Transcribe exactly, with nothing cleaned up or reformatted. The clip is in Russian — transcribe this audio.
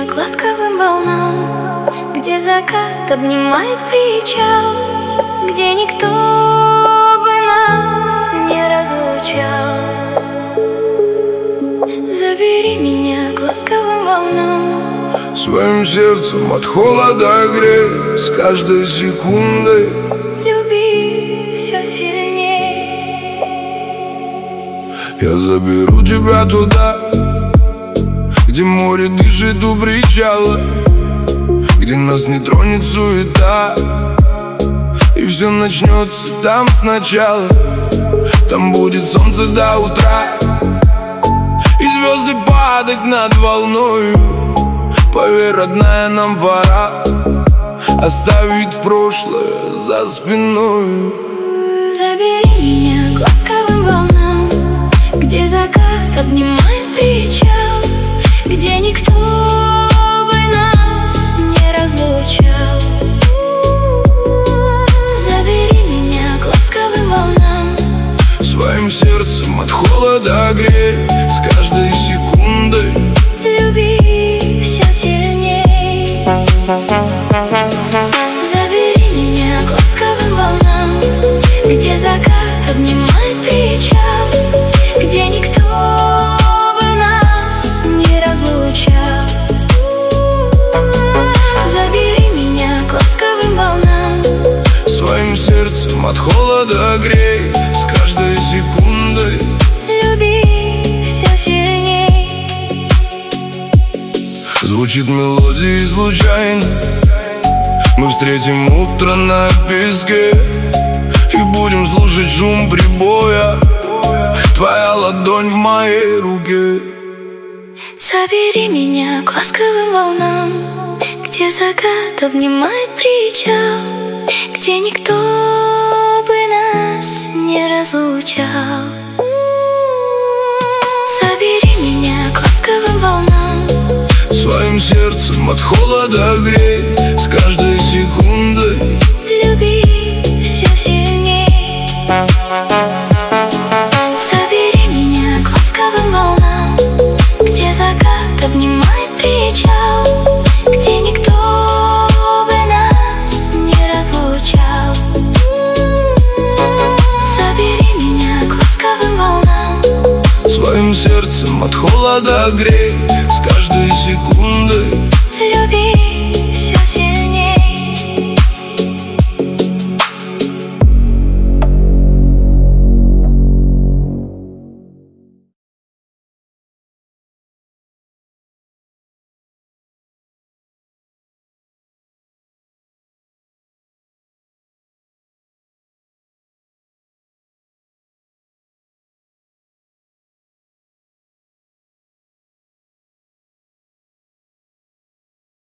меня к ласковым волнам, где закат обнимает причал, где никто бы нас не разлучал. Забери меня к ласковым волнам, своим сердцем от холода грей, с каждой секундой люби все сильней. Я заберу тебя туда, где море дышит у причала, где нас не тронет суета, и все начнется там сначала. Там будет солнце до утра, и звезды падать над волною. Поверь, родная, нам пора оставить прошлое за спиной. Забери меня к ласковым волнам, где закат обнимает причал, где никто бы нас не разлучал. Забери меня к ласковым волнам, своим сердцем от холода грей, с каждой секундой люби все сильней. Забери меня к ласковым волнам, где закат обнимает причал, где никто бы нас не разлучал. Забери меня к ласковым волнам, своим сердцем от холода грей, с каждой секундой люби все сильней. звучит мелодия случайно. Мы встретим утро на песке и будем слушать шум прибоя, твоя ладонь в моей руке. Забери меня к ласковым волнам, где закат обнимает причал, где никто бы нас не разлучал. Забери меня к ласковым волнам, своим сердцем от холода грей, с каждой секундой люби все сильней. Забери меня к ласковым волнам, где закат обнимает причал, где никто бы нас не разлучал. Забери меня к ласковым волнам, своим сердцем от холода грей, с каждой секундой люби